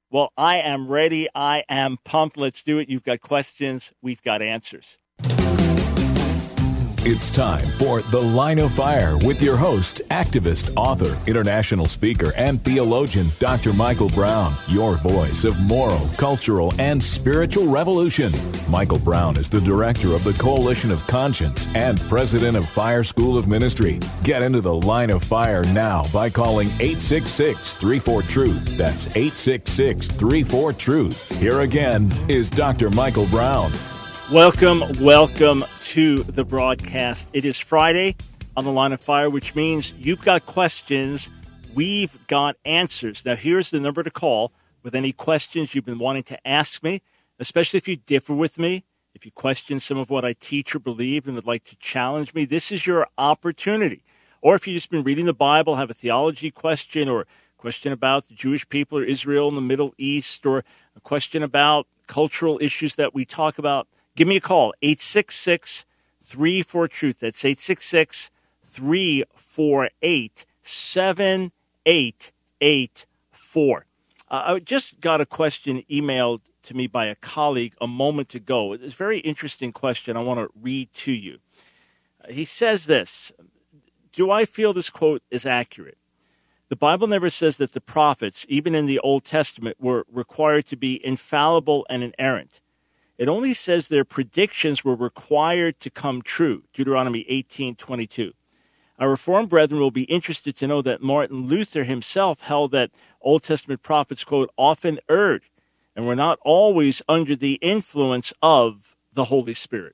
Well, I am ready. I am pumped. Let's do it. You've got questions. We've got answers. It's time for The Line of Fire with your host, activist, author, international speaker, and theologian, Dr. Michael Brown, your voice of moral, cultural, and spiritual revolution. Michael Brown is the director of the Coalition of Conscience and president of Fire School of Ministry. Get into The Line of Fire now by calling 866-34-TRUTH. That's 866-34-TRUTH. Here again is Dr. Michael Brown. Welcome to the broadcast. It is Friday on The Line of Fire, which means you've got questions, we've got answers. Now, here's the number to call with any questions you've been wanting to ask me, especially if you differ with me, if you question some of what I teach or believe and would like to challenge me. This is your opportunity. Or if you've just been reading the Bible, have a theology question or a question about the Jewish people or Israel in the Middle East, or a question about cultural issues that we talk about, give me a call, 866-34-TRUTH. That's 866-348-7884. I just got a question emailed to me by a colleague a moment ago. It's a very interesting question I want to read to you. He says this: do I feel this quote is accurate? The Bible never says that the prophets, even in the Old Testament, were required to be infallible and inerrant. It only says their predictions were required to come true, Deuteronomy 18:22. Our Reformed brethren will be interested to know that Martin Luther himself held that Old Testament prophets, quote, often erred and were not always under the influence of the Holy Spirit.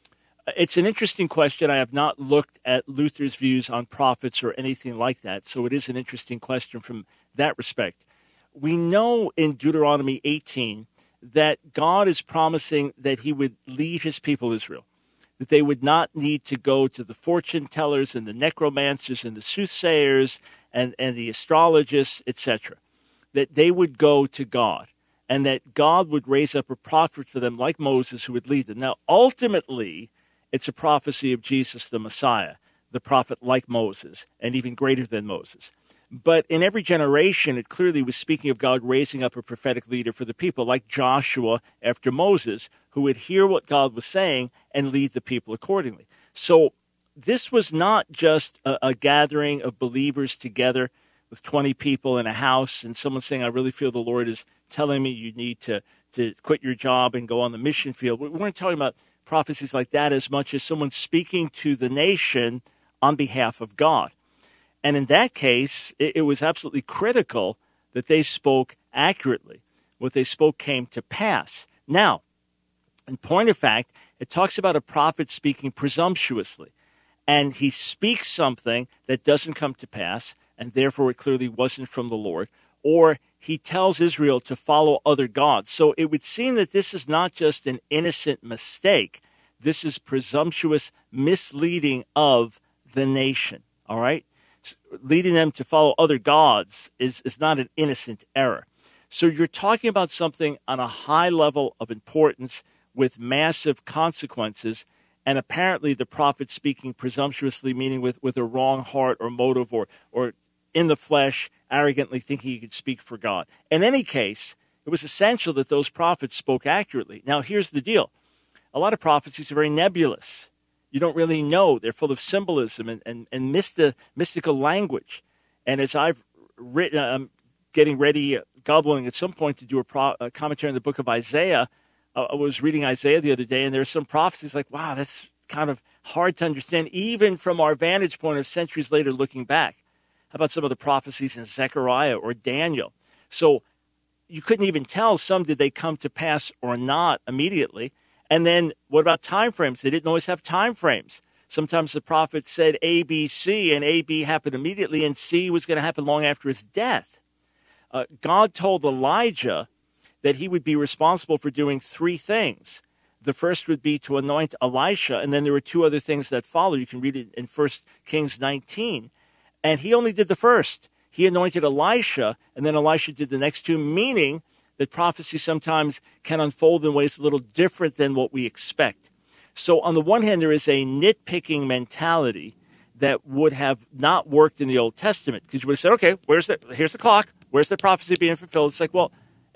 It's an interesting question. I have not looked at Luther's views on prophets or anything like that, so it is an interesting question from that respect. We know in Deuteronomy 18 that God is promising that he would lead his people Israel, that they would not need to go to the fortune tellers and the necromancers and the soothsayers and the astrologists, etc., that they would go to God, and that God would raise up a prophet for them like Moses who would lead them. Now, ultimately, it's a prophecy of Jesus the Messiah, the prophet like Moses, and even greater than Moses. But in every generation, it clearly was speaking of God raising up a prophetic leader for the people, like Joshua after Moses, who would hear what God was saying and lead the people accordingly. So this was not just a gathering of believers together with 20 people in a house and someone saying, I really feel the Lord is telling me you need to quit your job and go on the mission field. We weren't talking about prophecies like that as much as someone speaking to the nation on behalf of God. And in that case, it was absolutely critical that they spoke accurately. What they spoke came to pass. Now, in point of fact, it talks about a prophet speaking presumptuously. And he speaks something that doesn't come to pass, and therefore it clearly wasn't from the Lord. Or he tells Israel to follow other gods. So it would seem that this is not just an innocent mistake. This is presumptuous misleading of the nation. All right? Leading them to follow other gods is not an innocent error. So you're talking about something on a high level of importance with massive consequences, and apparently the prophet speaking presumptuously, meaning with a wrong heart or motive or in the flesh, arrogantly thinking he could speak for God. In any case, it was essential that those prophets spoke accurately. Now, here's the deal. A lot of prophecies are very nebulous. You don't really know. They're full of symbolism and mystical language. And as I've written, I'm getting ready, God willing, at some point to do a commentary on the book of Isaiah. I was reading Isaiah the other day, and there are some prophecies like, wow, that's kind of hard to understand, even from our vantage point of centuries later looking back. How about some of the prophecies in Zechariah or Daniel? So you couldn't even tell, some did they come to pass or not immediately. And then what about time frames? They didn't always have time frames. Sometimes the prophet said A, B, C, and A, B happened immediately, and C was going to happen long after his death. God told Elijah that he would be responsible for doing three things. The first would be to anoint Elisha, and then there were two other things that follow. You can read it in 1 Kings 19. And he only did the first. He anointed Elisha, and then Elisha did the next two, meaning that prophecy sometimes can unfold in ways a little different than what we expect. So on the one hand, there is a nitpicking mentality that would have not worked in the Old Testament, because you would have said, okay, here's the clock, where's the prophecy being fulfilled? It's like, well,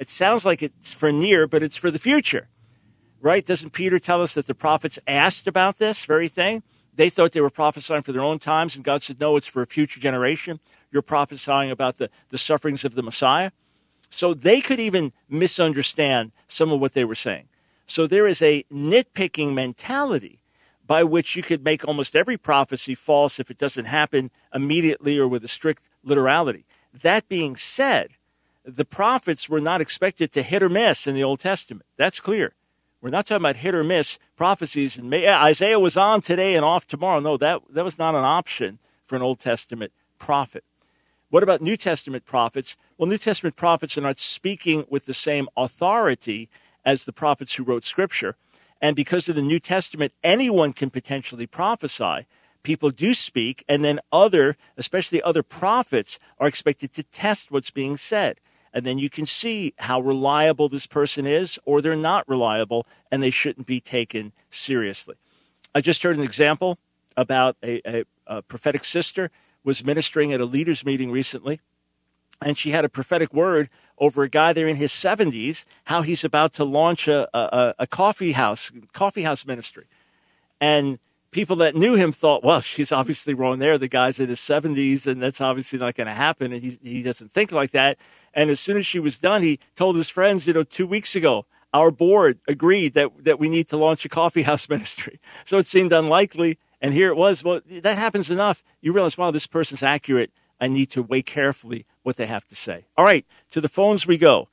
It sounds like it's for near, but it's for the future, right? Doesn't Peter tell us that the prophets asked about this very thing? They thought they were prophesying for their own times, and God said, no, it's for a future generation. You're prophesying about the sufferings of the Messiah. So they could even misunderstand some of what they were saying. So there is a nitpicking mentality by which you could make almost every prophecy false if it doesn't happen immediately or with a strict literality. That being said, the prophets were not expected to hit or miss in the Old Testament. That's clear. We're not talking about hit or miss prophecies. And Isaiah was on today and off tomorrow. No, that was not an option for an Old Testament prophet. What about New Testament prophets? Well, New Testament prophets are not speaking with the same authority as the prophets who wrote Scripture. And because of the New Testament, anyone can potentially prophesy. People do speak, and then especially other prophets, are expected to test what's being said. And then you can see how reliable this person is, or they're not reliable, and they shouldn't be taken seriously. I just heard an example about a prophetic sister was ministering at a leaders meeting recently, and she had a prophetic word over a guy there in his 70s, how he's about to launch a coffee house ministry. And people that knew him thought, well, she's obviously wrong there. The guy's in his 70s, and that's obviously not going to happen, and he doesn't think like that. And as soon as she was done, he told his friends, 2 weeks ago, our board agreed that we need to launch a coffee house ministry. So it seemed unlikely, and here it was. Well, that happens enough. You realize, wow, this person's accurate. I need to weigh carefully what they have to say. All right, to the phones we go.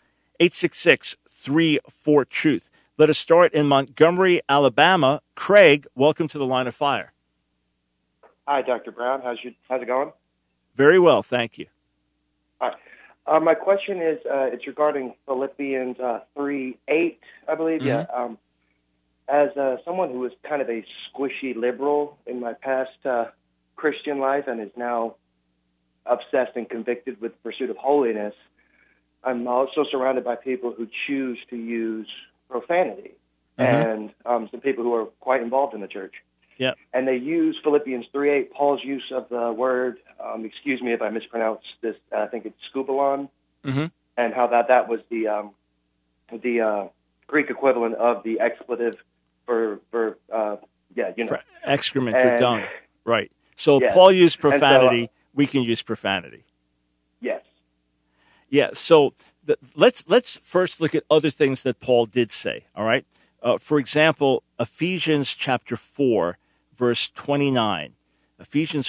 866-34-TRUTH. Let us start in Montgomery, Alabama. Craig, welcome to the Line of Fire. Hi, Dr. Brown. How's it going? Very well, thank you. Hi. My question is, it's regarding Philippians 3:8, I believe. Mm-hmm. Yeah. As someone who was kind of a squishy liberal in my past Christian life and is now obsessed and convicted with the pursuit of holiness, I'm also surrounded by people who choose to use profanity, and some people who are quite involved in the church. Yeah. And they use Philippians 3:8, Paul's use of the word, excuse me if I mispronounce this, I think it's skubalon, and how that was the Greek equivalent of the expletive for excrement or dung. Right. So yes. Paul used profanity, we can use profanity. Yes. Yeah, so let's first look at other things that Paul did say, all right? For example, Ephesians chapter 4, verse 29. Ephesians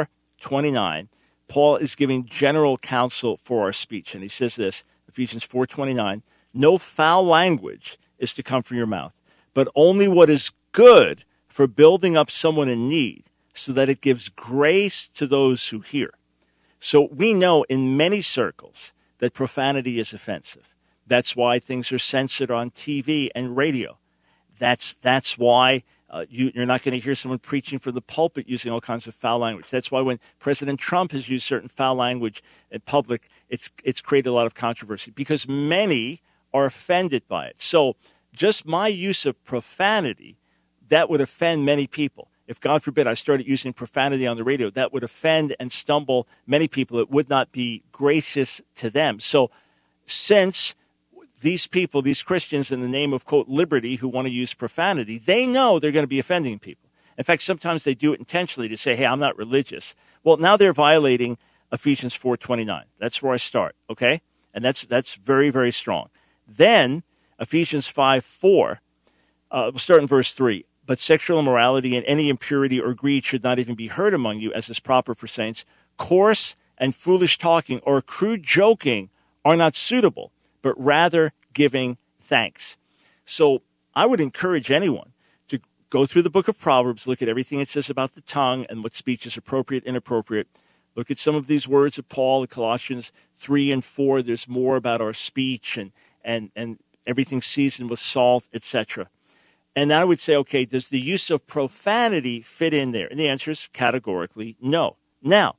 4:29. Paul is giving general counsel for our speech, and he says this, Ephesians 4:29, no foul language is to come from your mouth, but only what is good for building up someone in need, so that it gives grace to those who hear. So we know in many circles that profanity is offensive. That's why things are censored on TV and radio. That's why you're not going to hear someone preaching from the pulpit using all kinds of foul language. That's why when President Trump has used certain foul language in public, it's created a lot of controversy because many are offended by it. So just my use of profanity, that would offend many people. If, God forbid, I started using profanity on the radio, that would offend and stumble many people. It would not be gracious to them. So since these people, these Christians in the name of, quote, liberty, who want to use profanity, they know they're going to be offending people. In fact, sometimes they do it intentionally to say, hey, I'm not religious. Well, now they're violating Ephesians 4:29. That's where I start, okay? And that's very, very strong. Then Ephesians 5:4, we'll start in verse 3. But sexual immorality and any impurity or greed should not even be heard among you, as is proper for saints. Coarse and foolish talking or crude joking are not suitable, but rather giving thanks. So I would encourage anyone to go through the book of Proverbs, look at everything it says about the tongue and what speech is appropriate, inappropriate. Look at some of these words of Paul, Colossians 3 and 4. There's more about our speech and everything seasoned with salt, etc. And I would say, okay, does the use of profanity fit in there? And the answer is categorically no. Now,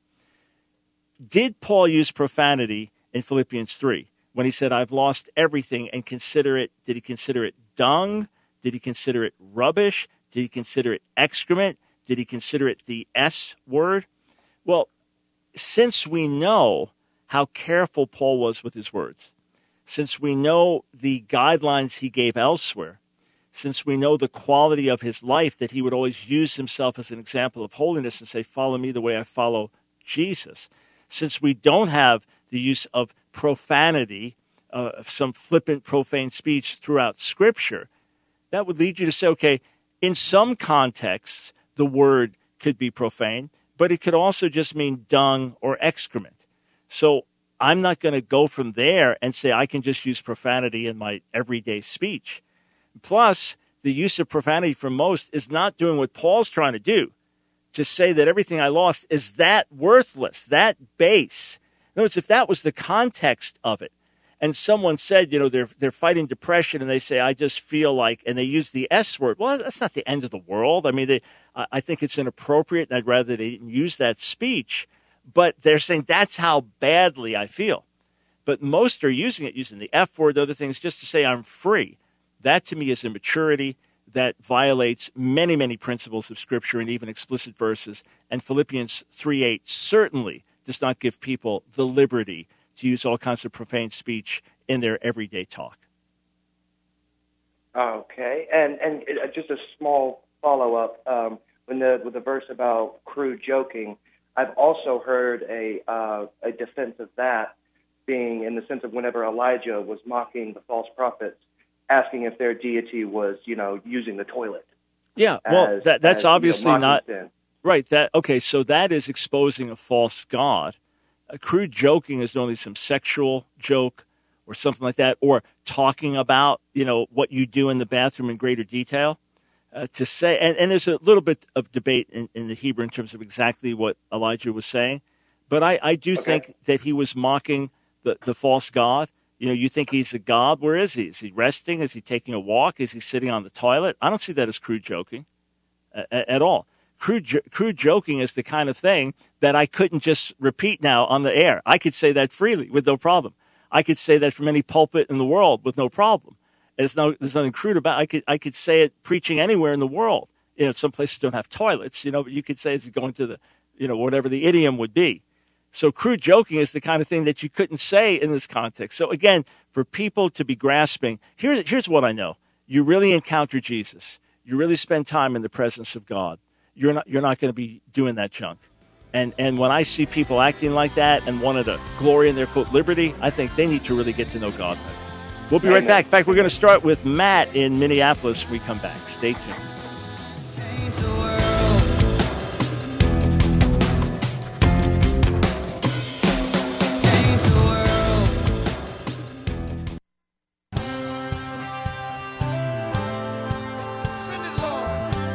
did Paul use profanity in Philippians 3 when he said, I've lost everything, and did he consider it dung? Did he consider it rubbish? Did he consider it excrement? Did he consider it the S word? Well, since we know how careful Paul was with his words, since we know the guidelines he gave elsewhere, since we know the quality of his life, that he would always use himself as an example of holiness and say, follow me the way I follow Jesus. Since we don't have the use of profanity, some flippant, profane speech throughout Scripture, that would lead you to say, okay, in some contexts, the word could be profane, but it could also just mean dung or excrement. So I'm not going to go from there and say I can just use profanity in my everyday speech. Plus, the use of profanity for most is not doing what Paul's trying to do, to say that everything I lost is that worthless, that base. In other words, if that was the context of it, and someone said, they're fighting depression, and they say, I just feel like, and they use the S word, well, that's not the end of the world. I mean, I think it's inappropriate, and I'd rather they didn't use that speech. But they're saying that's how badly I feel. But most are using the F word, other things, just to say I'm free. That, to me, is immaturity that violates many, many principles of Scripture and even explicit verses. And Philippians 3:8 certainly does not give people the liberty to use all kinds of profane speech in their everyday talk. Okay, and just a small follow-up. With the verse about crude joking, I've also heard a defense of that being in the sense of whenever Elijah was mocking the false prophets, asking if their deity was, using the toilet. Yeah, well, that's obviously not sin. Right. So that is exposing a false god. A crude joking is normally some sexual joke or something like that, or talking about, what you do in the bathroom in greater detail. To say, and there's a little bit of debate in the Hebrew in terms of exactly what Elijah was saying, but I do think that he was mocking the false god. You think he's a god. Where is he? Is he resting? Is he taking a walk? Is he sitting on the toilet? I don't see that as crude joking at all. Crude joking is the kind of thing that I couldn't just repeat now on the air. I could say that freely with no problem. I could say that from any pulpit in the world with no problem. There's nothing crude about it. I could say it preaching anywhere in the world. Some places don't have toilets, but you could say it's going to the, whatever the idiom would be. So crude joking is the kind of thing that you couldn't say in this context. So again, for people to be grasping, here's what I know. You really encounter Jesus. You really spend time in the presence of God. You're not going to be doing that junk. And when I see people acting like that and wanted to glory in their, quote, liberty, I think they need to really get to know God. We'll be right back. In fact, we're going to start with Matt in Minneapolis when we come back. Stay tuned. Change the world. Change the world. Send it, Lord.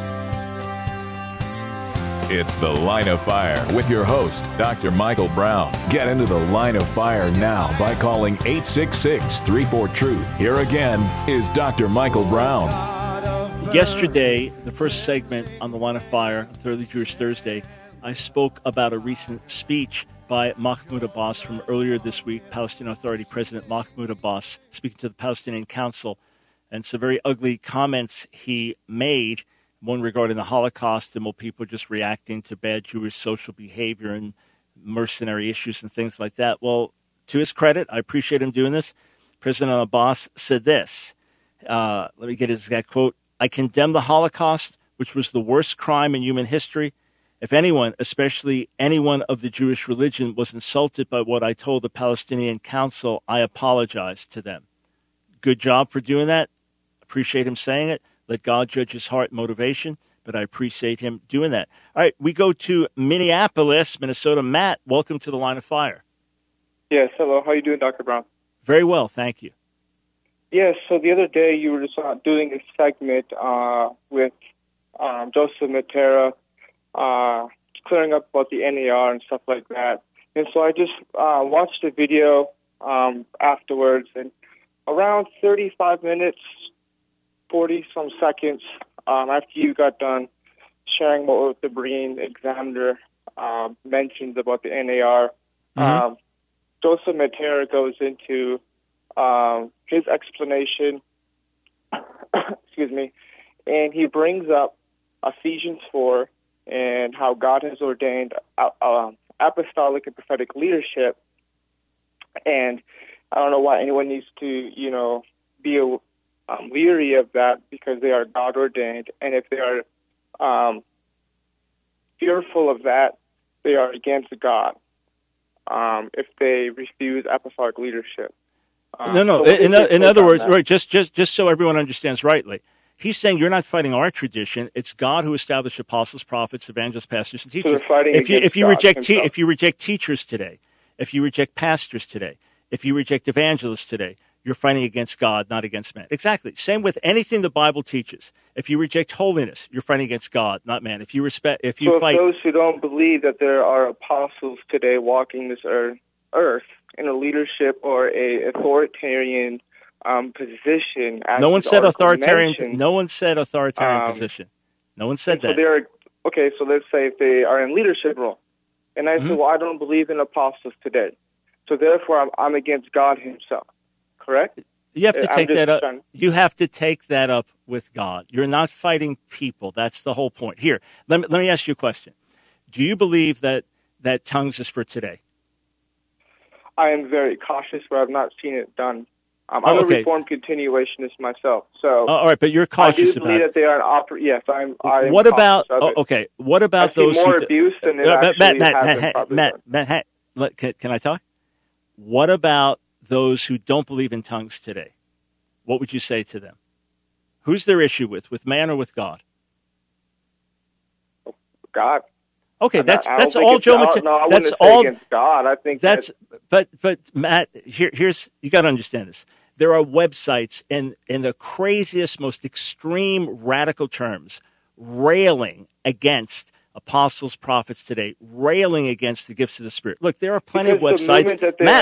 It's The Line of Fire with your host, Dr. Michael Brown. Get into the Line of Fire now by calling 866-34-TRUTH. Here again is Dr. Michael Brown. Yesterday, the first segment on The Line of Fire, Thoroughly Jewish Thursday, I spoke about a recent speech by Mahmoud Abbas from earlier this week, Palestinian Authority President Mahmoud Abbas, speaking to the Palestinian Council, and some very ugly comments he made. One regarding the Holocaust and people just reacting to bad Jewish social behavior and mercenary issues and things like that. Well, to his credit, I appreciate him doing this. President Abbas said this. Let me get his exact quote. I condemn the Holocaust, which was the worst crime in human history. If anyone, especially anyone of the Jewish religion, was insulted by what I told the Palestinian Council, I apologize to them. Good job for doing that. Appreciate him saying it. Let God judge his heart and motivation, but I appreciate him doing that. All right, we go to Minneapolis, Minnesota. Matt, welcome to the Line of Fire. Yes, hello. How are you doing, Dr. Brown? Very well, thank you. Yes, so the other day you were just doing a segment with Joseph Matera, clearing up about the NAR and stuff like that. And so I just watched the video afterwards, and around 35 minutes, 40-some seconds after you got done sharing what the Berean Examiner mentioned about the NAR, Joseph Matera goes into his explanation, excuse me, and he brings up Ephesians 4 and how God has ordained apostolic and prophetic leadership. And I don't know why anyone needs to, be leery of that because they are God ordained, and if they are fearful of that, they are against God. If they refuse apostolic leadership. No. In other words, right? Just so everyone understands rightly, he's saying you're not fighting our tradition. It's God who established apostles, prophets, evangelists, pastors, and teachers. So they're fighting if you against God reject himself. if you reject teachers today, if you reject pastors today, if you reject evangelists today, you're fighting against God, not against man. Exactly. Same with anything the Bible teaches. If you reject holiness, you're fighting against God, not man. If you fight, if those who don't believe that there are apostles today walking this earth in a leadership or a authoritarian position, as no one said authoritarian. mentioned, No one said authoritarian position. No one said so that. Okay, so let's say if they are in leadership role, and I say, well, I don't believe in apostles today, so therefore I'm against God Himself. Correct? You have to take that up. You have to take that up with God. You're not fighting people. That's the whole point. Here, let me ask you a question. Do you believe that tongues is for today? I am very cautious, but I've not seen it done. I'm a Reformed continuationist myself, so all right. But you're cautious about it. I do believe that they are an yes, I am. What about? Okay. What about those more abuse than it actually Matt, can I talk? What about those who don't believe in tongues today? What would you say to them? Who's their issue with man or with God? God. Okay, that's all Joe Mattera. No, I wouldn't say against God. I think but Matt, here's you got to understand this. There are websites in the craziest, most extreme, radical terms railing against apostles, prophets today, railing against the gifts of the Spirit. Look, there are plenty of websites.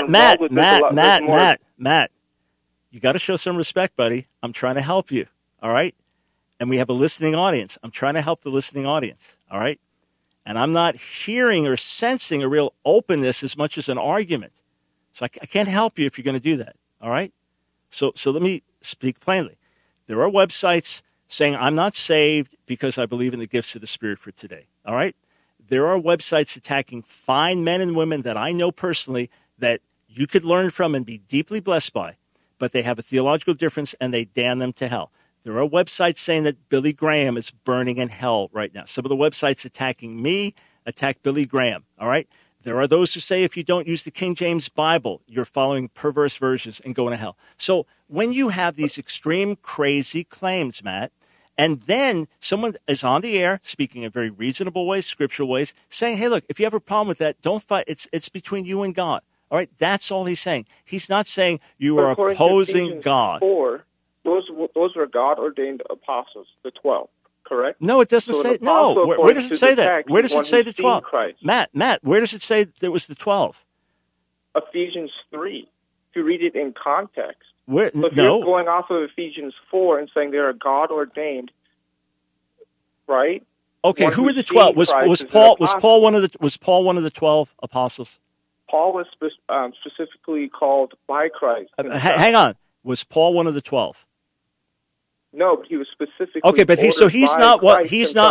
Matt, you got to show some respect, buddy. I'm trying to help you, all right? And we have a listening audience. I'm trying to help the listening audience, all right? And I'm not hearing or sensing a real openness as much as an argument. So I can't help you if you're going to do that, all right? So let me speak plainly. There are websites saying I'm not saved because I believe in the gifts of the Spirit for today, all right? There are websites attacking fine men and women that I know personally that you could learn from and be deeply blessed by, but they have a theological difference and they damn them to hell. There are websites saying that Billy Graham is burning in hell right now. Some of the websites attacking me attack Billy Graham, all right? There are those who say if you don't use the King James Bible, you're following perverse versions and going to hell. So when you have these extreme, crazy claims, Matt, and then someone is on the air speaking in very reasonable ways, scriptural ways, saying, hey, look, if you have a problem with that, don't fight. It's between you and God. All right? That's all he's saying. He's not saying you are opposing God. Those were God-ordained apostles, the 12, correct? No, it doesn't say. No, where does it say that? Where does it say the 12? Matt, where does it say there was the 12? Ephesians 3. If you read it in context. Where? So if you're going off of Ephesians 4 and saying they are God-ordained, right? Okay, who were the 12? Was Paul one of the 12 apostles? Paul was specifically called by Christ. Hang on. Was Paul one of the 12? No, but he was specifically but he's not what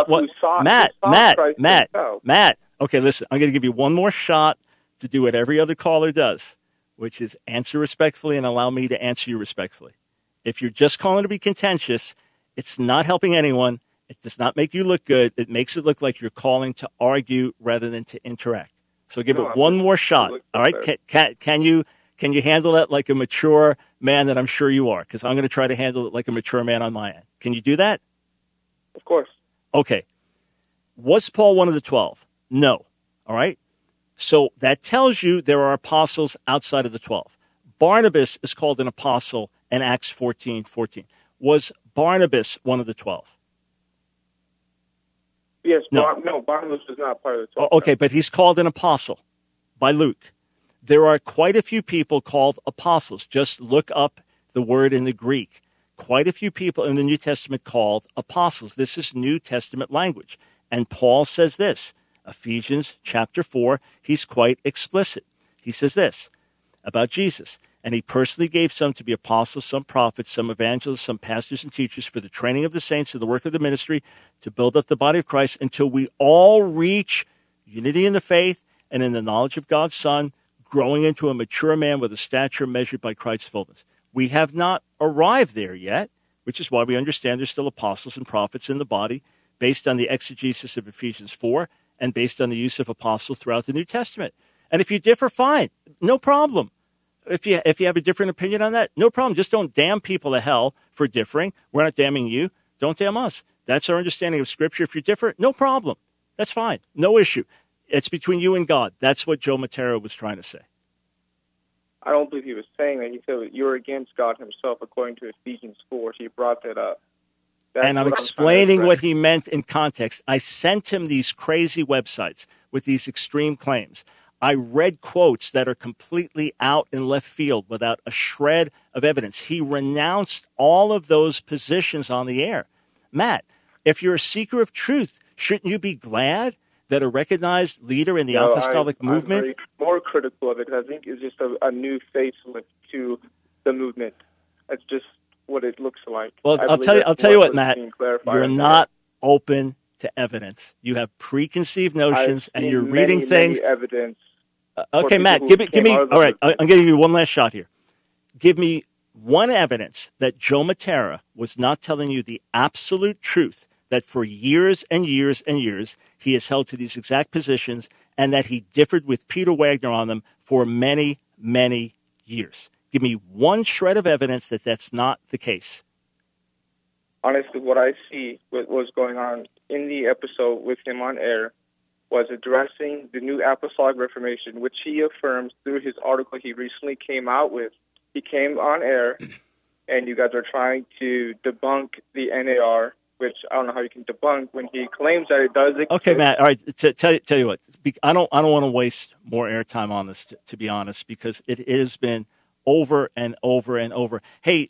Matt. Okay, listen, I'm going to give you one more shot to do what every other caller does, which is answer respectfully and allow me to answer you respectfully. If you're just calling to be contentious, it's not helping anyone. It does not make you look good. It makes it look like you're calling to argue rather than to interact. So give it one more shot. All right? Can you handle that like a mature man that I'm sure you are? Because I'm going to try to handle it like a mature man on my end. Can you do that? Of course. Okay. Was Paul one of the 12? No. All right? So that tells you there are apostles outside of the 12. Barnabas is called an apostle in Acts 14:14. Was Barnabas one of the 12? Yes. No, Barnabas was not part of the 12. Okay, but he's called an apostle by Luke. There are quite a few people called apostles. Just look up the word in the Greek. Quite a few people in the New Testament called apostles. This is New Testament language. And Paul says this, Ephesians chapter 4, he's quite explicit. He says this about Jesus. And he personally gave some to be apostles, some prophets, some evangelists, some pastors and teachers for the training of the saints and the work of the ministry to build up the body of Christ until we all reach unity in the faith and in the knowledge of God's Son, growing into a mature man with a stature measured by Christ's fullness. We have not arrived there yet, which is why we understand there's still apostles and prophets in the body based on the exegesis of Ephesians 4 and based on the use of apostles throughout the New Testament. And if you differ, fine, no problem. If you have a different opinion on that, no problem. Just don't damn people to hell for differing. We're not damning you. Don't damn us. That's our understanding of Scripture. If you're different, no problem. That's fine. No issue. It's between you and God. That's what Joe Mattera was trying to say. I don't believe he was saying that. He said that you're against God himself, according to Ephesians 4. He brought that up. And I'm explaining what he meant in context. I sent him these crazy websites with these extreme claims. I read quotes that are completely out in left field without a shred of evidence. He renounced all of those positions on the air. Matt, if you're a seeker of truth, shouldn't you be glad that a recognized leader in the apostolic movement... I'm very more critical of it because I think it's just a new facelift to the movement. That's just what it looks like. Well, I'll tell you what, Matt, you're not open to evidence. You have preconceived notions, and you're reading things. Many evidence. Okay, Matt, give me. All right, I'm going to give you one last shot here. Give me one evidence that Joe Mattera was not telling you the absolute truth, that for years and years and years he has held to these exact positions, and that he differed with Peter Wagner on them for many, many years. Give me one shred of evidence that that's not the case. Honestly, what I see what was going on in the episode with him on air was addressing the New Apostolic Reformation, which he affirms through his article he recently came out with. He came on air, and you guys are trying to debunk the NAR, which I don't know how you can debunk when he claims that it does exist. Okay, Matt. All right. Tell you what. I don't want to waste more airtime on this, to be honest, because it has been over and over and over. Hey,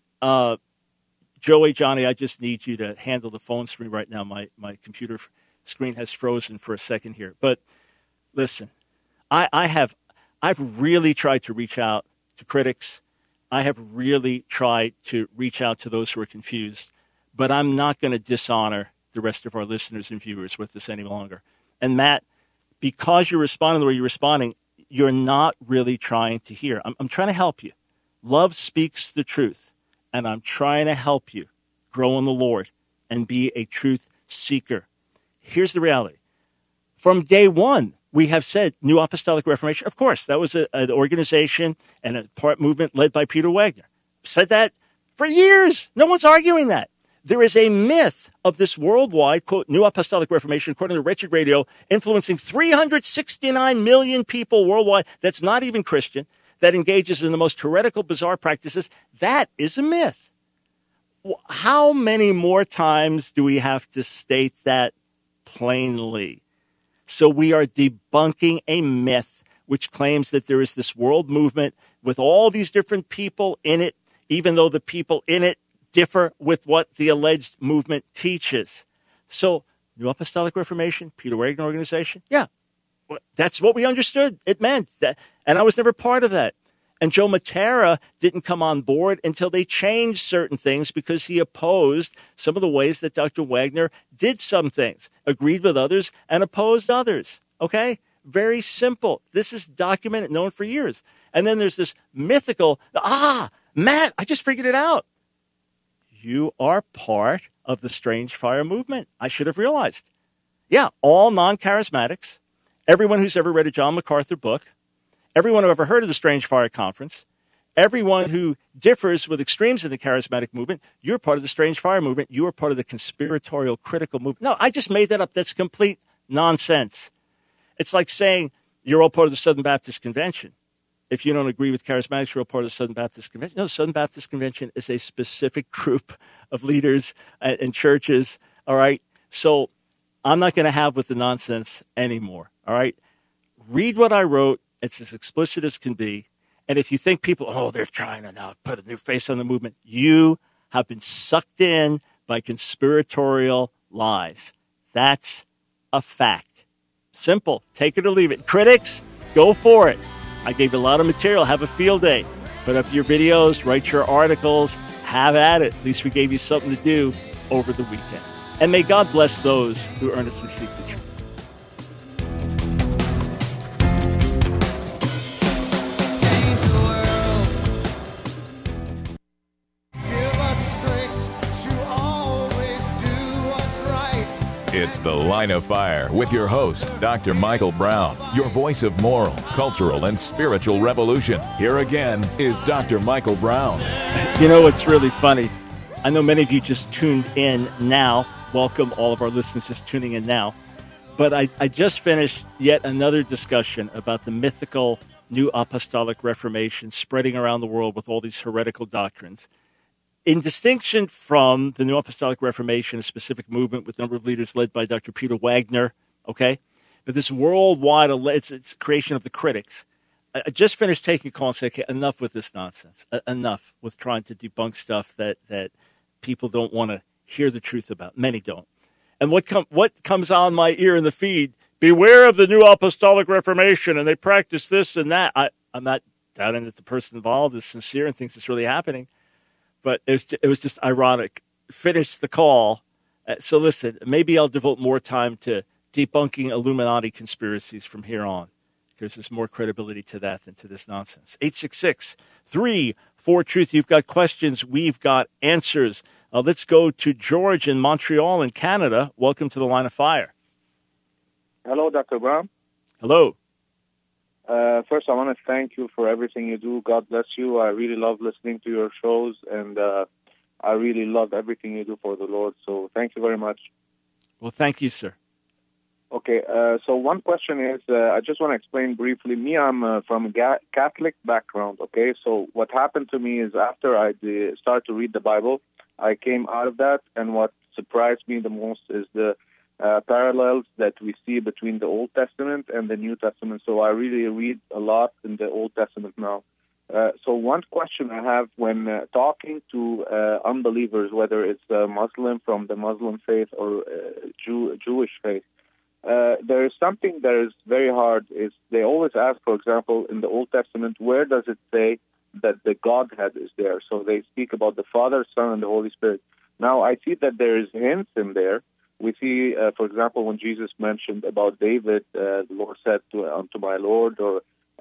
Joey, Johnny, I just need you to handle the phones for me right now. My computer screen has frozen for a second here. But listen, I've really tried to reach out to critics. I have really tried to reach out to those who are confused. But I'm not going to dishonor the rest of our listeners and viewers with this any longer. And Matt, because you're responding the way you're responding, you're not really trying to hear. I'm trying to help you. Love speaks the truth, and I'm trying to help you grow in the Lord and be a truth seeker. Here's the reality. From day one, we have said New Apostolic Reformation. Of course, that was an organization and a part movement led by Peter Wagner. Said that for years. No one's arguing that. There is a myth of this worldwide, quote, New Apostolic Reformation, according to Wretched Radio, influencing 369 million people worldwide. That's not even Christian. That engages in the most heretical, bizarre practices. That is a myth. How many more times do we have to state that plainly? So we are debunking a myth which claims that there is this world movement with all these different people in it, even though the people in it differ with what the alleged movement teaches. So, New Apostolic Reformation, Peter Wagner Organization, yeah, that's what we understood it meant. That, and I was never part of that. And Joe Mattera didn't come on board until they changed certain things because he opposed some of the ways that Dr. Wagner did some things, agreed with others, and opposed others. Okay? Very simple. This is documented, known for years. And then there's this mythical, Matt, I just figured it out. You are part of the Strange Fire movement. I should have realized. Yeah, all non-charismatics, everyone who's ever read a John MacArthur book, everyone who ever heard of the Strange Fire Conference, everyone who differs with extremes in the charismatic movement, you're part of the Strange Fire movement. You are part of the conspiratorial critical movement. No, I just made that up. That's complete nonsense. It's like saying you're all part of the Southern Baptist Convention. If you don't agree with charismatics, you're all part of the Southern Baptist Convention. No, Southern Baptist Convention is a specific group of leaders and churches, all right? So I'm not going to have with the nonsense anymore, all right? Read what I wrote. It's as explicit as can be. And if you think people, they're trying to now put a new face on the movement, you have been sucked in by conspiratorial lies. That's a fact. Simple. Take it or leave it. Critics, go for it. I gave you a lot of material. Have a field day. Put up your videos, write your articles, have at it. At least we gave you something to do over the weekend. And may God bless those who earnestly seek the truth. It's The Line of Fire with your host, Dr. Michael Brown, your voice of moral, cultural, and spiritual revolution. Here again is Dr. Michael Brown. You know what's really funny? I know many of you just tuned in now. Welcome all of our listeners just tuning in now. But I just finished yet another discussion about the mythical New Apostolic Reformation spreading around the world with all these heretical doctrines. In distinction from the New Apostolic Reformation, a specific movement with a number of leaders led by Dr. Peter Wagner, okay? But this worldwide, it's creation of the critics. I just finished taking a call and said, okay, enough with this nonsense. Enough with trying to debunk stuff that people don't want to hear the truth about. Many don't. And what comes on my ear in the feed, beware of the New Apostolic Reformation, and they practice this and that. I'm not doubting that the person involved is sincere and thinks it's really happening. But it was just ironic. Finished the call. So listen, maybe I'll devote more time to debunking Illuminati conspiracies from here on, because there's more credibility to that than to this nonsense. 866-3-4-TRUTH. You've got questions. We've got answers. Let's go to George in Montreal in Canada. Welcome to The Line of Fire. Hello, Dr. Brown. Hello. First, I want to thank you for everything you do. God bless you. I really love listening to your shows, and I really love everything you do for the Lord. So thank you very much. Well, thank you, sir. Okay, so one question is, I just want to explain briefly. I'm from a Catholic background, okay? So what happened to me is after I started to read the Bible, I came out of that, and what surprised me the most is the parallels that we see between the Old Testament and the New Testament. So I really read a lot in the Old Testament now. So one question I have when talking to unbelievers, whether it's Muslim from the Muslim faith or Jewish faith, there is something that is very hard. Is they always ask, for example, in the Old Testament, where does it say that the Godhead is there? So they speak about the Father, Son, and the Holy Spirit. Now I see that there is hints in there. We see, for example, when Jesus mentioned about David, the Lord said unto my Lord, or,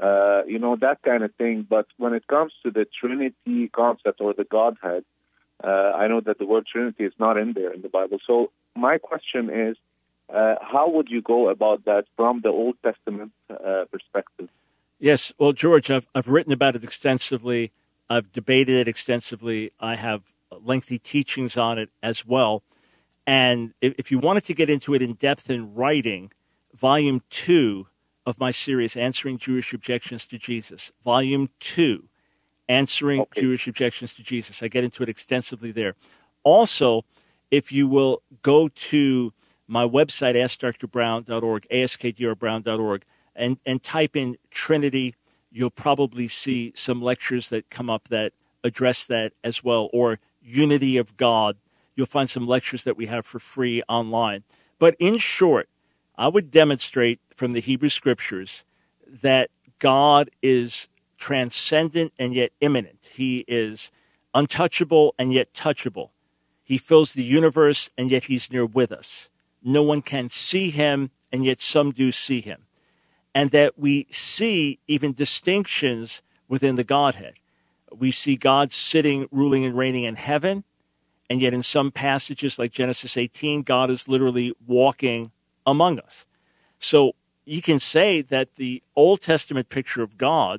that kind of thing. But when it comes to the Trinity concept or the Godhead, I know that the word Trinity is not in there in the Bible. So my question is, how would you go about that from the Old Testament perspective? Yes, well, George, I've written about it extensively. I've debated it extensively. I have lengthy teachings on it as well. And if you wanted to get into it in depth in writing, Volume 2 of my series, Answering Jewish Objections to Jesus. Volume 2, Answering Jewish Objections to Jesus. I get into it extensively there. Also, if you will go to my website, askdrbrown.org, askdrbrown.org, and type in Trinity, you'll probably see some lectures that come up that address that as well, or Unity of God. You'll find some lectures that we have for free online. But in short, I would demonstrate from the Hebrew Scriptures that God is transcendent and yet immanent. He is untouchable and yet touchable. He fills the universe and yet he's near with us. No one can see him and yet some do see him. And that we see even distinctions within the Godhead. We see God sitting, ruling, and reigning in heaven. And yet in some passages like Genesis 18, God is literally walking among us. So you can say that the Old Testament picture of God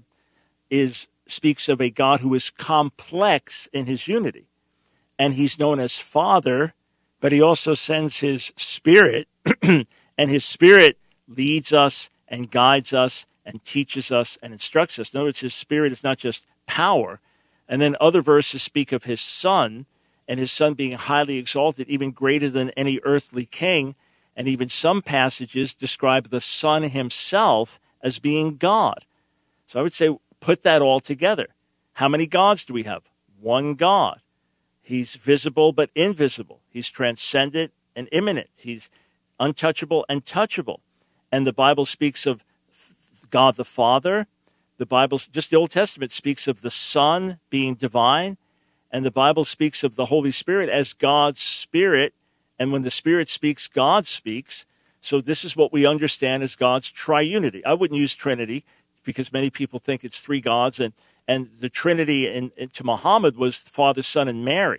speaks of a God who is complex in his unity. And he's known as Father, but he also sends his Spirit, and his Spirit leads us and guides us and teaches us and instructs us. In other words, his Spirit is not just power. And then other verses speak of his Son, and his Son being highly exalted, even greater than any earthly king. And even some passages describe the Son himself as being God. So I would say, put that all together. How many gods do we have? One God. He's visible but invisible. He's transcendent and immanent. He's untouchable and touchable. And the Bible speaks of God the Father. The Bible, just the Old Testament, speaks of the Son being divine. And the Bible speaks of the Holy Spirit as God's Spirit. And when the Spirit speaks, God speaks. So this is what we understand as God's triunity. I wouldn't use Trinity because many people think it's three gods. And the Trinity to Muhammad was Father, Son, and Mary.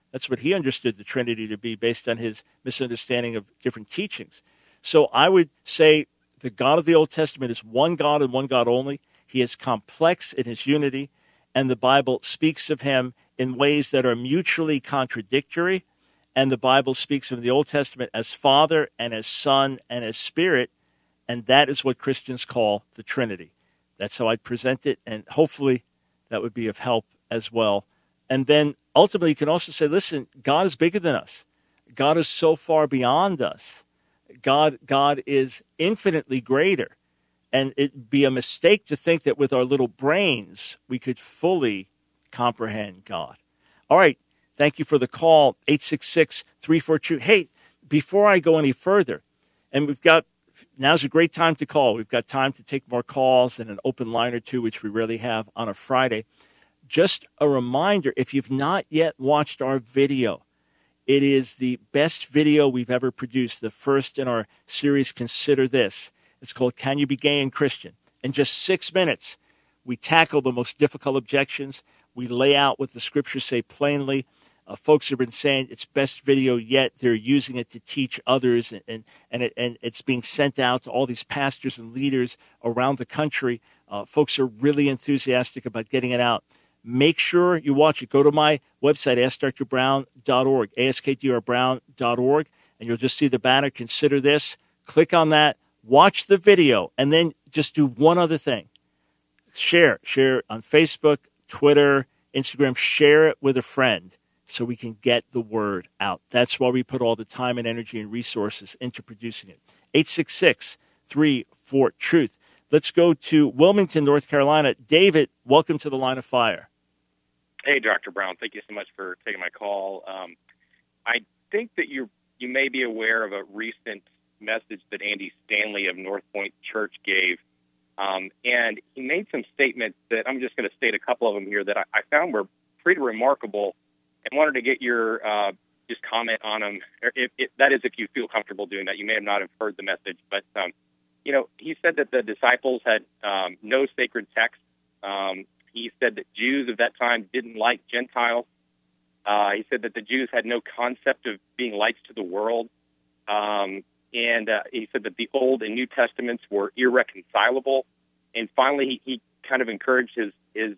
That's what he understood the Trinity to be based on his misunderstanding of different teachings. So I would say the God of the Old Testament is one God and one God only. He is complex in his unity, and the Bible speaks of him in ways that are mutually contradictory. And the Bible speaks of the Old Testament as Father and as Son and as Spirit, and that is what Christians call the Trinity. That's how I'd present it, and hopefully that would be of help as well. And then ultimately you can also say, listen, God is bigger than us. God is so far beyond us. God is infinitely greater. And it'd be a mistake to think that with our little brains we could fully comprehend God. All right. Thank you for the call, 866-342. Hey, before I go any further, and now's a great time to call. We've got time to take more calls and an open line or two, which we rarely have on a Friday. Just a reminder, if you've not yet watched our video, it is the best video we've ever produced, the first in our series, Consider This. It's called Can You Be Gay and Christian? In just 6 minutes, we tackle the most difficult objections. We lay out what the scriptures say plainly. Folks have been saying it's best video yet. They're using it to teach others, and it's being sent out to all these pastors and leaders around the country. Folks are really enthusiastic about getting it out. Make sure you watch it. Go to my website, askdrbrown.org, askdrbrown.org, and you'll just see the banner, Consider This. Click on that, watch the video, and then just do one other thing. Share on Facebook, Twitter, Instagram. Share it with a friend so we can get the word out. That's why we put all the time and energy and resources into producing it. 866-34-TRUTH. Let's go to Wilmington, North Carolina. David, welcome to the Line of Fire. Hey, Dr. Brown. Thank you so much for taking my call. I think that you may be aware of a recent message that Andy Stanley of North Point Church gave. And he made some statements that I'm just going to state a couple of them here that I found were pretty remarkable and wanted to get your just comment on them. That is, if you feel comfortable doing that. You may not have heard the message, but he said that the disciples had no sacred text. He said that Jews of that time didn't like Gentiles. He said that the Jews had no concept of being lights to the world. And he said that the Old and New Testaments were irreconcilable. And finally, he kind of encouraged his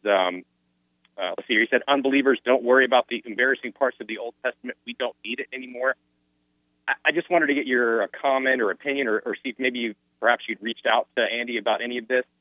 let's see here. He said, unbelievers, don't worry about the embarrassing parts of the Old Testament. We don't need it anymore. I just wanted to get your comment or opinion or see if maybe perhaps you'd reached out to Andy about any of this.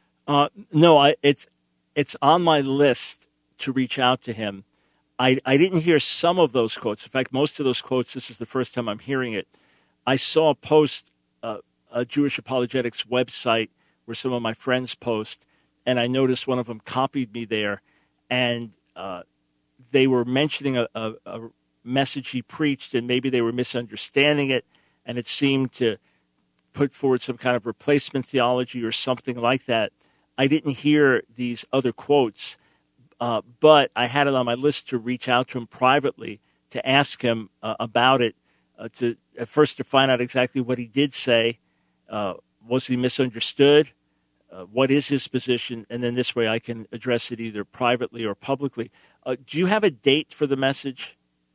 No, it's on my list to reach out to him. I didn't hear some of those quotes. In fact, most of those quotes, this is the first time I'm hearing it. I saw a post, a Jewish Apologetics website where some of my friends post, and I noticed one of them copied me there, and they were mentioning a message he preached, and maybe they were misunderstanding it, and it seemed to put forward some kind of replacement theology or something like that. I didn't hear these other quotes, but I had it on my list to reach out to him privately to ask him about it, to find out exactly what he did say. Was he misunderstood? What is his position? And then this way I can address it either privately or publicly. Do you have a date for the message?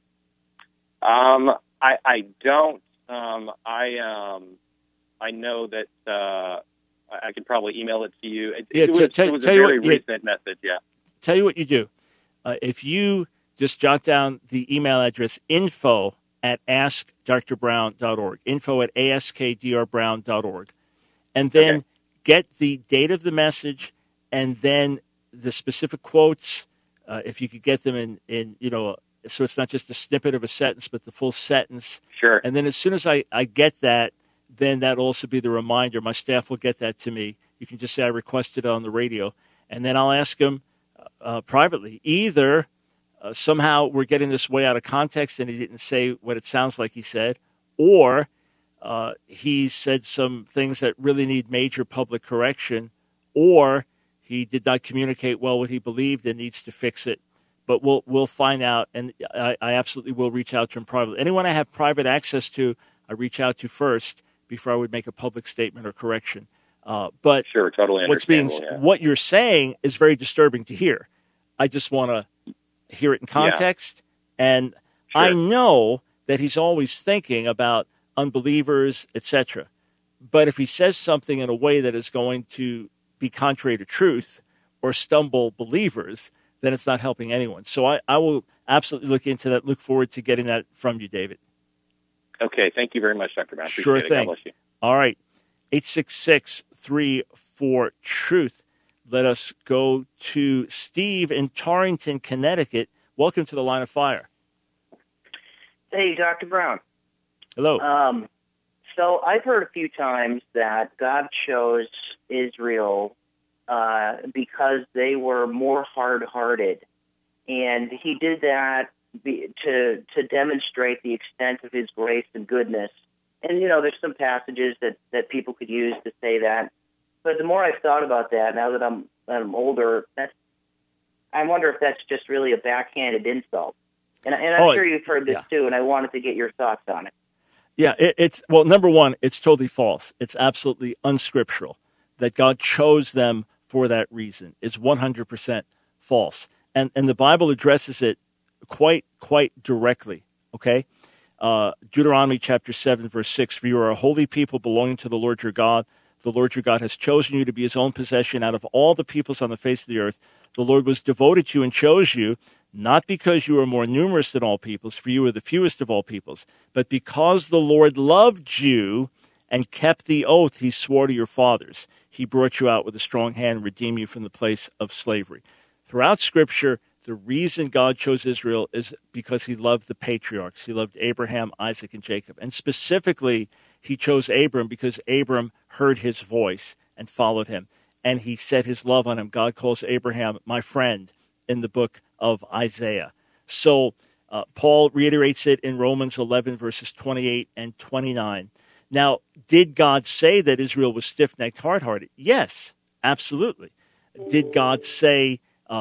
I don't. I know that I could probably email it to you. It was a very recent message, yeah. Tell you what you do. If you just jot down the email address, info@askdrbrown.org, info@askdrbrown.org, and then get the date of the message and then the specific quotes, if you could get them in so it's not just a snippet of a sentence, but the full sentence. Sure. And then as soon as I get that, then that'll also be the reminder. My staff will get that to me. You can just say I requested it on the radio. And then I'll ask him privately. Either somehow we're getting this way out of context and he didn't say what it sounds like he said, or he said some things that really need major public correction, or he did not communicate well what he believed and needs to fix it. But we'll find out, and I absolutely will reach out to him privately. Anyone I have private access to, I reach out to first before I would make a public statement or correction. But sure, totally understandable. What you're saying is very disturbing to hear. I just want to hear it in context, and I know that he's always thinking about unbelievers, etc. But if he says something in a way that is going to be contrary to truth or stumble believers, then it's not helping anyone. So I will absolutely look into that. Look forward to getting that from you, David. Okay. Thank you very much, Dr. Brown. Sure Appreciate it. thing. God bless you. All right. 866-34-TRUTH. Let us go to Steve in Torrington, Connecticut. Welcome to the Line of Fire. Hey, Dr. Brown. Hello. So I've heard a few times that God chose Israel because they were more hard-hearted, and he did that to demonstrate the extent of his grace and goodness. And, there's some passages that people could use to say that. But the more I've thought about that, now that I'm older, I wonder if that's just really a backhanded insult. And I'm sure you've heard this too, and I wanted to get your thoughts on it. Yeah, well, number one, it's totally false. It's absolutely unscriptural that God chose them for that reason. It's 100% false. And the Bible addresses it quite directly, okay? Deuteronomy chapter 7, verse 6, for you are a holy people belonging to the Lord your God. The Lord your God has chosen you to be his own possession out of all the peoples on the face of the earth. The Lord was devoted to you and chose you, not because you are more numerous than all peoples, for you are the fewest of all peoples, but because the Lord loved you and kept the oath he swore to your fathers. He brought you out with a strong hand and redeemed you from the place of slavery. Throughout Scripture, the reason God chose Israel is because he loved the patriarchs. He loved Abraham, Isaac, and Jacob. And specifically, he chose Abram because Abram heard his voice and followed him. And he set his love on him. God calls Abraham my friend in the book of Isaiah. So Paul reiterates it in Romans 11, verses 28 and 29. Now, did God say that Israel was stiff-necked, hard-hearted? Yes, absolutely. Did God say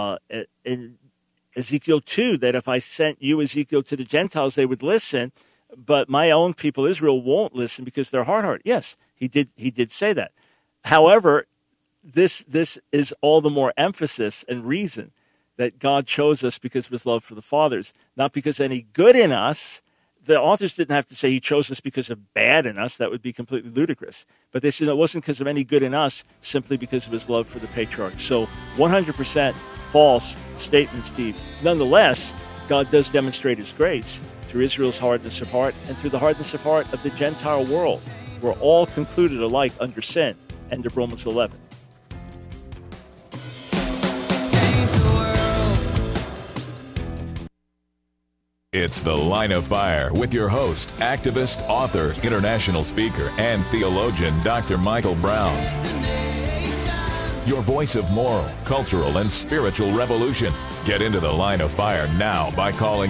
in Ezekiel 2 that if I sent you, Ezekiel, to the Gentiles, they would listen, but my own people, Israel, won't listen because they're hard-hearted? Yes, he did say that. However, this is all the more emphasis and reason that God chose us because of his love for the fathers, not because any good in us. The authors didn't have to say he chose us because of bad in us. That would be completely ludicrous. But they said it wasn't because of any good in us, simply because of his love for the patriarchs. So 100% false statement, Steve. Nonetheless, God does demonstrate his grace through Israel's hardness of heart and through the hardness of heart of the Gentile world. We're all concluded alike under sin. End of Romans 11. It's The Line of Fire with your host, activist, author, international speaker, and theologian, Dr. Michael Brown. Your voice of moral, cultural, and spiritual revolution. Get into The Line of Fire now by calling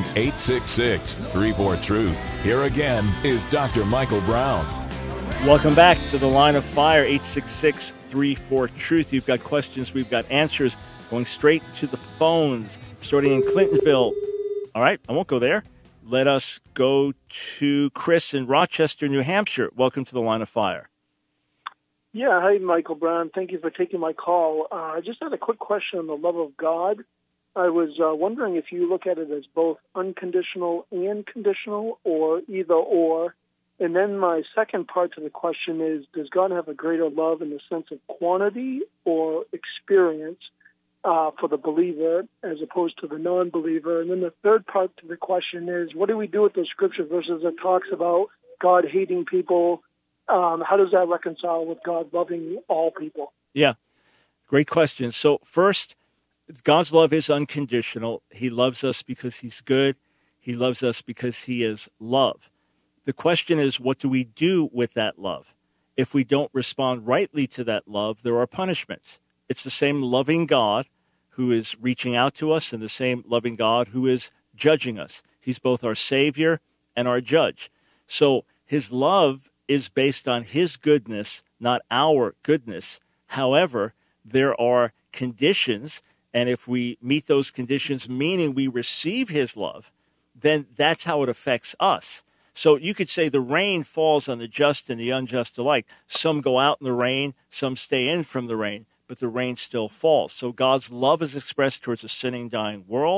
866-34-TRUTH. Here again is Dr. Michael Brown. Welcome back to The Line of Fire, 866-34-TRUTH. You've got questions, we've got answers, going straight to the phones, starting in Clintonville. All right, I won't go there. Let us go to Chris in Rochester, New Hampshire. Welcome to The Line of Fire. Yeah, hi, Michael Brown. Thank you for taking my call. I just had a quick question on the love of God. I was wondering if you look at it as both unconditional and conditional, or either or. And then my second part to the question is, does God have a greater love in the sense of quantity or experience for the believer as opposed to the non-believer? And then the third part to the question is, what do we do with those scripture verses that talks about God hating people? How does that reconcile with God loving all people? Yeah, great question. So first, God's love is unconditional. He loves us because he's good. He loves us because he is love. The question is, what do we do with that love? If we don't respond rightly to that love, there are punishments. It's the same loving God who is reaching out to us and the same loving God who is judging us. He's both our Savior and our judge. So his love is based on his goodness, not our goodness. However, there are conditions, and if we meet those conditions, meaning we receive his love, then that's how it affects us. So you could say the rain falls on the just and the unjust alike. Some go out in the rain, some stay in from the rain, but the rain still falls. So God's love is expressed towards a sinning, dying world.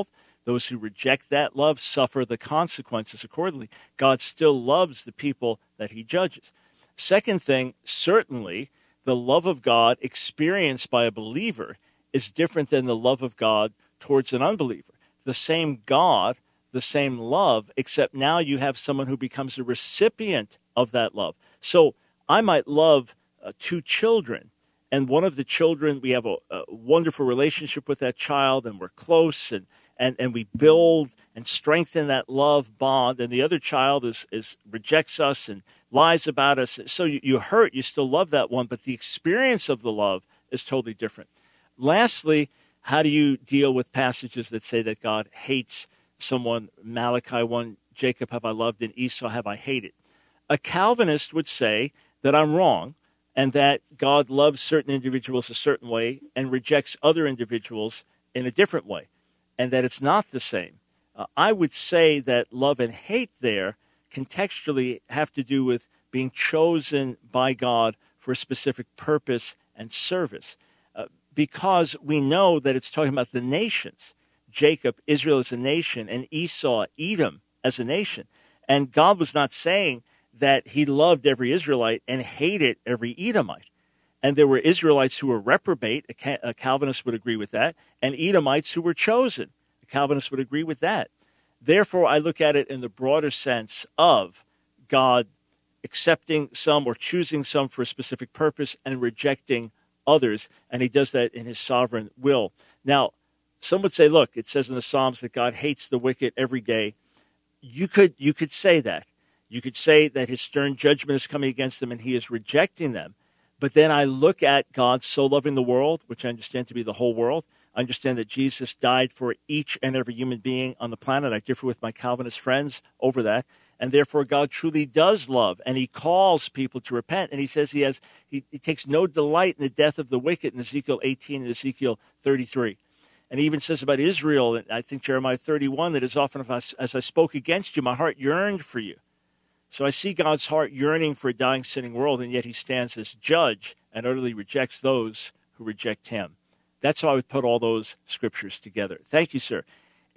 Those who reject that love suffer the consequences accordingly. God still loves the people that he judges. Second thing, certainly, the love of God experienced by a believer is different than the love of God towards an unbeliever. The same God, the same love, except now you have someone who becomes a recipient of that love. So I might love two children, and one of the children, we have a wonderful relationship with that child, and we're close, and we build and strengthen that love bond, and the other child is rejects us and lies about us. So you hurt, you still love that one, but the experience of the love is totally different. Lastly, how do you deal with passages that say that God hates someone? Malachi 1, Jacob have I loved and Esau have I hated. A Calvinist would say that I'm wrong and that God loves certain individuals a certain way and rejects other individuals in a different way, and that it's not the same. I would say that love and hate there contextually have to do with being chosen by God for a specific purpose and service. Because we know that it's talking about the nations. Jacob, Israel as a nation, and Esau, Edom as a nation. And God was not saying that he loved every Israelite and hated every Edomite. And there were Israelites who were reprobate, a Calvinist would agree with that, and Edomites who were chosen. A Calvinist would agree with that. Therefore, I look at it in the broader sense of God accepting some or choosing some for a specific purpose and rejecting others, and he does that in his sovereign will. Now, some would say, look, it says in the Psalms that God hates the wicked every day. You could say that. You could say that his stern judgment is coming against them and he is rejecting them. But then I look at God so loving the world, which I understand to be the whole world. I understand that Jesus died for each and every human being on the planet. I differ with my Calvinist friends over that. And therefore, God truly does love, and he calls people to repent. And he says he takes no delight in the death of the wicked in Ezekiel 18 and Ezekiel 33. And he even says about Israel, and I think Jeremiah 31, that as often as I spoke against you, my heart yearned for you. So I see God's heart yearning for a dying, sinning world, and yet he stands as judge and utterly rejects those who reject him. That's how I would put all those scriptures together. Thank you, sir.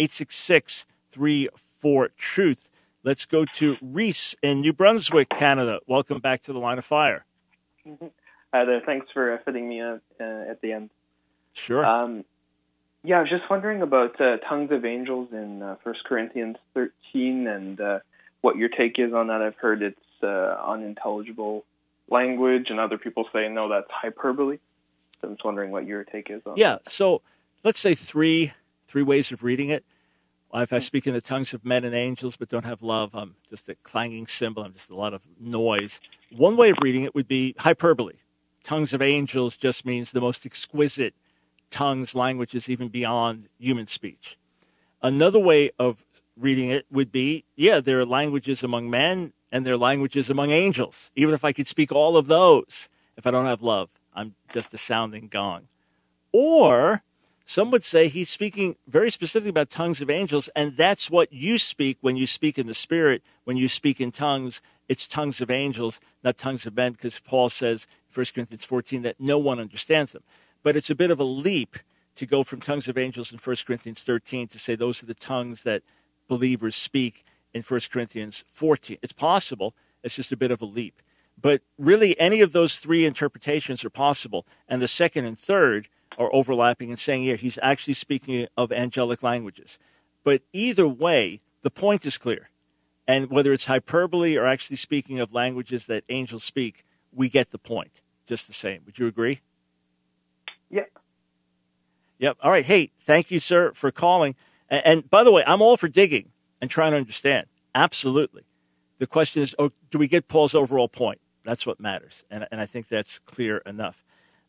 866-34-TRUTH. Let's go to Reese in New Brunswick, Canada. Welcome back to the Line of Fire. Hi there. Thanks for fitting me in at the end. Sure. Yeah, I was just wondering about tongues of angels in 1 Corinthians 13 and what your take is on that. I've heard it's unintelligible language, and other people say, no, that's hyperbole. So I'm just wondering what your take is on that. Yeah, so let's say three ways of reading it. If I speak in the tongues of men and angels but don't have love, I'm just a clanging cymbal. I'm just a lot of noise. One way of reading it would be hyperbole. Tongues of angels just means the most exquisite tongues, languages, even beyond human speech. Another way of reading it would be, there are languages among men and there are languages among angels. Even if I could speak all of those, if I don't have love, I'm just a sounding gong. Or some would say he's speaking very specifically about tongues of angels, and that's what you speak when you speak in the Spirit. When you speak in tongues, it's tongues of angels, not tongues of men, because Paul says in 1 Corinthians 14 that no one understands them. But it's a bit of a leap to go from tongues of angels in 1 Corinthians 13 to say those are the tongues that believers speak in 1 Corinthians 14. It's possible. It's just a bit of a leap. But really, any of those three interpretations are possible, and the second and third are overlapping and saying, he's actually speaking of angelic languages. But either way, the point is clear. And whether it's hyperbole or actually speaking of languages that angels speak, we get the point just the same. Would you agree? Yeah. Yep. All right. Hey, thank you, sir, for calling. And by the way, I'm all for digging and trying to understand. Absolutely. The question is, do we get Paul's overall point? That's what matters. And I think that's clear enough.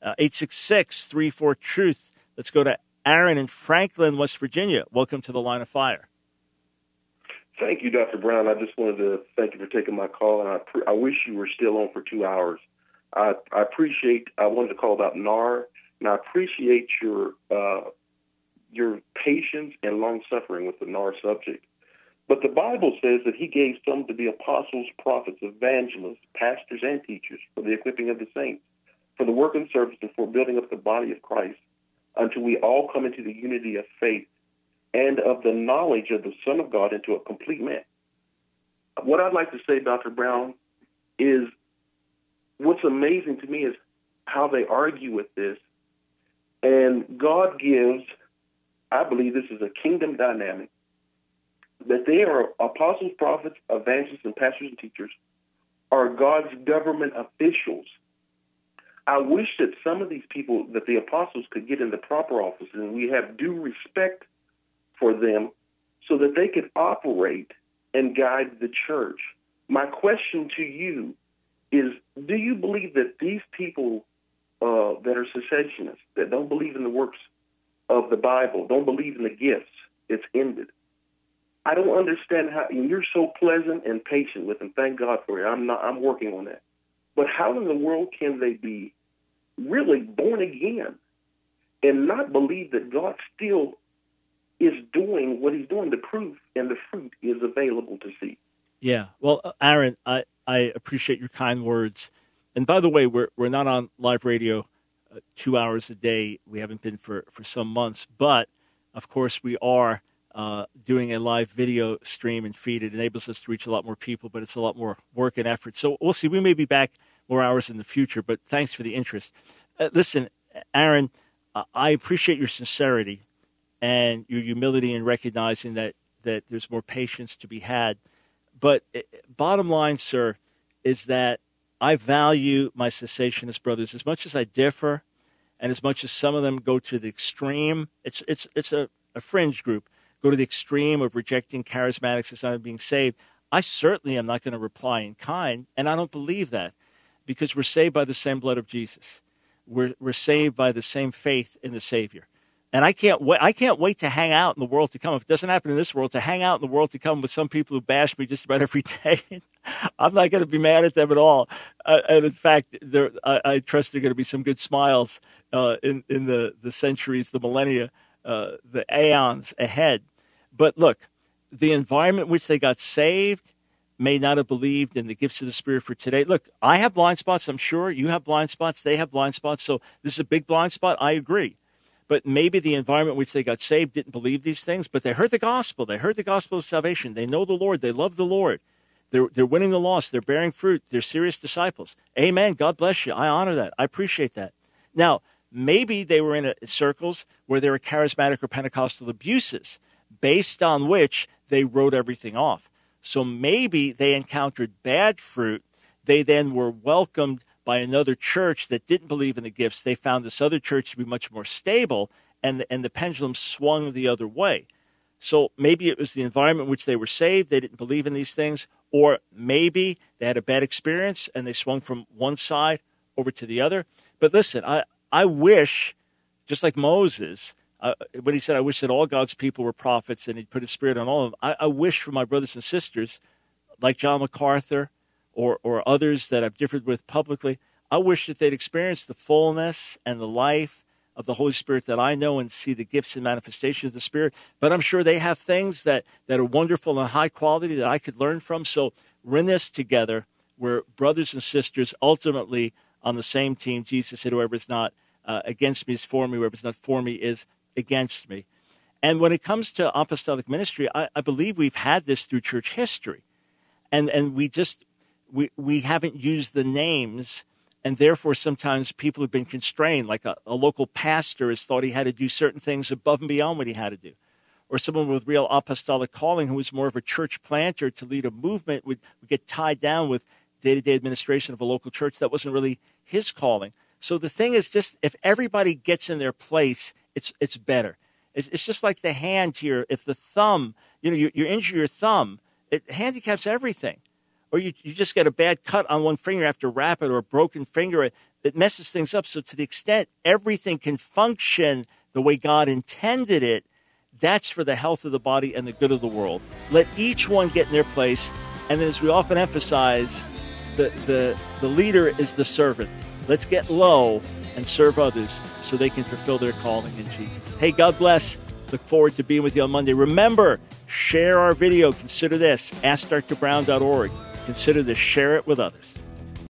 866-34-TRUTH. Let's go to Aaron in Franklin, West Virginia. Welcome to the Line of Fire. Thank you, Dr. Brown. I just wanted to thank you for taking my call, and I wish you were still on for 2 hours. I wanted to call about NAR, and I appreciate your patience and long-suffering with the NAR subject. But the Bible says that he gave some to be apostles, prophets, evangelists, pastors, and teachers for the equipping of the saints, for the work and service, and for building up the body of Christ, until we all come into the unity of faith and of the knowledge of the Son of God into a complete man. What I'd like to say, Dr. Brown, is what's amazing to me is how they argue with this. And God gives, I believe this is a kingdom dynamic, that they are apostles, prophets, evangelists, and pastors and teachers are God's government officials. I wish that some of these people, that the apostles could get in the proper offices and we have due respect for them so that they could operate and guide the church. My question to you is, do you believe that these people that are cessationists, that don't believe in the works of the Bible, don't believe in the gifts, it's ended? I don't understand how, and you're so pleasant and patient with them. Thank God for you. I'm working on that. But how in the world can they be really born again and not believe that God still is doing what he's doing? The proof and the fruit is available to see. Yeah. Well, Aaron, I appreciate your kind words. And by the way, we're not on live radio 2 hours a day. We haven't been for some months. But, of course, we are doing a live video stream and feed. It enables us to reach a lot more people, but it's a lot more work and effort. So we'll see. We may be back more hours in the future, but thanks for the interest. Listen, Aaron, I appreciate your sincerity and your humility in recognizing that there's more patience to be had. But bottom line, sir, is that I value my cessationist brothers as much as I differ and as much as some of them go to the extreme. It's a fringe group. Go to the extreme of rejecting charismatics as not being saved. I certainly am not going to reply in kind, and I don't believe that, because we're saved by the same blood of Jesus. We're saved by the same faith in the Savior. And I can't wait to hang out in the world to come. If it doesn't happen in this world, to hang out in the world to come with some people who bash me just about every day. I'm not going to be mad at them at all. And in fact, I trust there are going to be some good smiles in the centuries, the millennia, the aeons ahead. But look, the environment in which they got saved may not have believed in the gifts of the Spirit for today. Look, I have blind spots, I'm sure. You have blind spots. They have blind spots. So this is a big blind spot. I agree. But maybe the environment in which they got saved didn't believe these things, but they heard the gospel. They heard the gospel of salvation. They know the Lord. They love the Lord. They're winning the lost. They're bearing fruit. They're serious disciples. Amen. God bless you. I honor that. I appreciate that. Now, maybe they were in circles where there were charismatic or Pentecostal abuses based on which they wrote everything off. So maybe they encountered bad fruit. They then were welcomed by another church that didn't believe in the gifts. They found this other church to be much more stable, and the pendulum swung the other way. So maybe it was the environment in which they were saved. They didn't believe in these things. Or maybe they had a bad experience, and they swung from one side over to the other. But listen, I wish, just like Moses, when he said, I wish that all God's people were prophets and he'd put his Spirit on all of them, I wish for my brothers and sisters, like John MacArthur or others that I've differed with publicly, I wish that they'd experience the fullness and the life of the Holy Spirit that I know and see the gifts and manifestations of the Spirit. But I'm sure they have things that are wonderful and high quality that I could learn from. So we're in this together. We're brothers and sisters, ultimately on the same team. Jesus said, whoever is not against me is for me. Whoever is not for me is against me. And when it comes to apostolic ministry, I believe we've had this through church history. And we haven't used the names, and therefore sometimes people have been constrained, like a local pastor has thought he had to do certain things above and beyond what he had to do. Or someone with real apostolic calling who was more of a church planter to lead a movement would get tied down with day-to-day administration of a local church. That wasn't really his calling. So the thing is, just if everybody gets in their place, it's better. It's just like the hand here. If the thumb, you injure your thumb, it handicaps everything. Or you just get a bad cut on one finger after wrap it, or a broken finger, it messes things up. So to the extent everything can function the way God intended it, that's for the health of the body and the good of the world. Let each one get in their place. And then, as we often emphasize, the leader is the servant. Let's get low and serve others so they can fulfill their calling in Jesus. Hey, God bless. Look forward to being with you on Monday. Remember, share our video. Consider this, AskDrBrown.org. Consider this, share it with others.